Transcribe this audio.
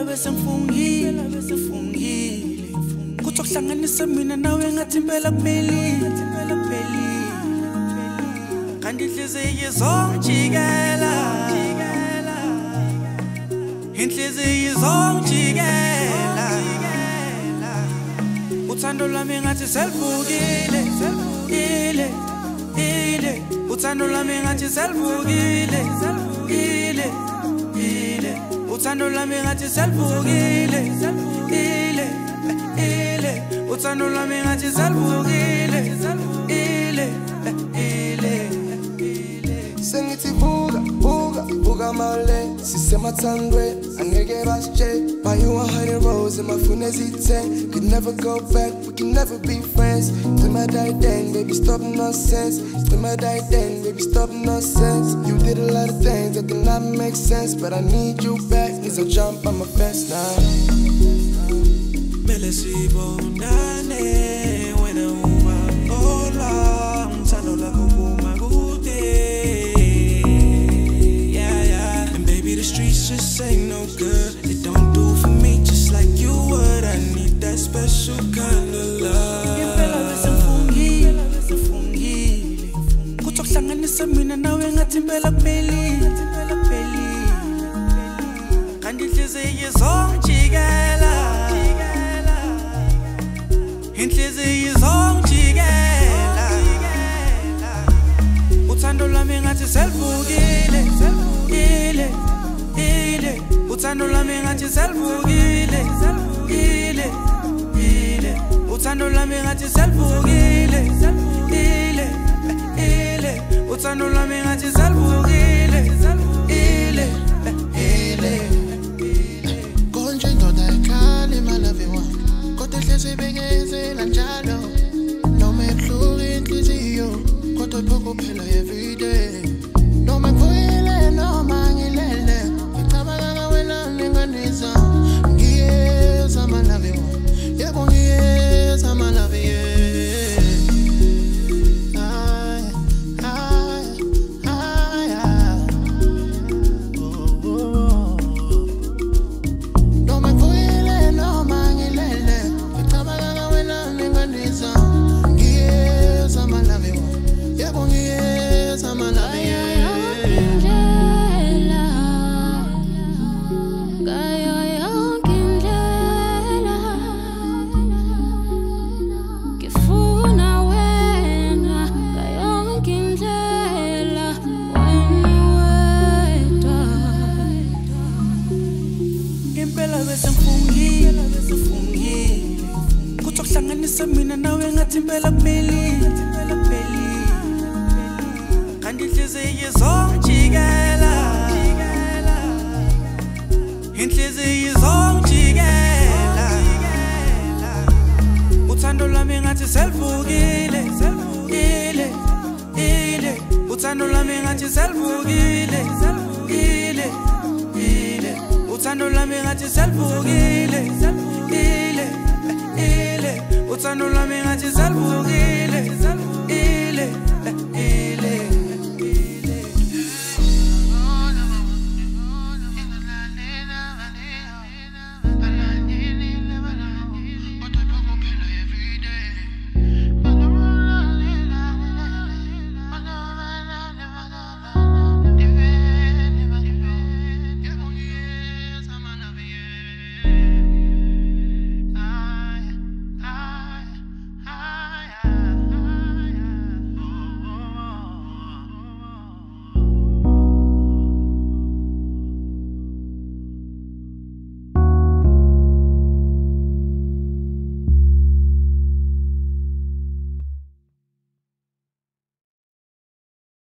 bese ngifungile kuthi okuhlanganisa mina nawe ngathi impela kuphelile kanti inhliziyo izongijikela inhliziyo izongijikela uthando lwami ngathi selivukile uthando lwami ngathi selivukile uthando lwami ngathi selivukile uthando lwami ngathi selivukile sengithi buka mawle sisemathandwe angeke basitshe buy you 100 roses and my phone is 10 could never go back, we can never be friends. We might die then, baby, stop nonsense. We might die then, baby, stop nonsense. You did a lot of things that did not make sense, but I need you back, cause I'll jump on my fence now. Mele sibonane wena uma ola ngithando lakho kuma kude yeah and baby the streets just ain't no good, they don't do for me just like you would. I need that special kind of love. Impela bese ngifungile kuthi okuhlanganisa mina nawe ngathi impela kuphelile kanti inhliziyo izongijikela inhliziyo izongijikela uthando lwami ngathi selivukile uthando lwami ngathi selivukile uthando lwami ngathi selivukile uthando lwami ngathi selivukile konje ndoda ekhali malaviwa kodwa ehlezi bengezela njalo noma ebuhlungu inhliziyo kodwa lokho phela everyday noma ngivuyile noma ngilele ngicabanga wena ninganisa ngiyeza malaviwa yebo ngiyeza malaviwa kuthi okuhlanganisa mina nawe ngathi impela kuphelile kanti inhliziyo izongijikela inhliziyo izongijikela uthando lwami ngathi selivukile uthando lwami ngathi selivukile uthando lwami ngathi selivukile uthando lwami ngathi selivukile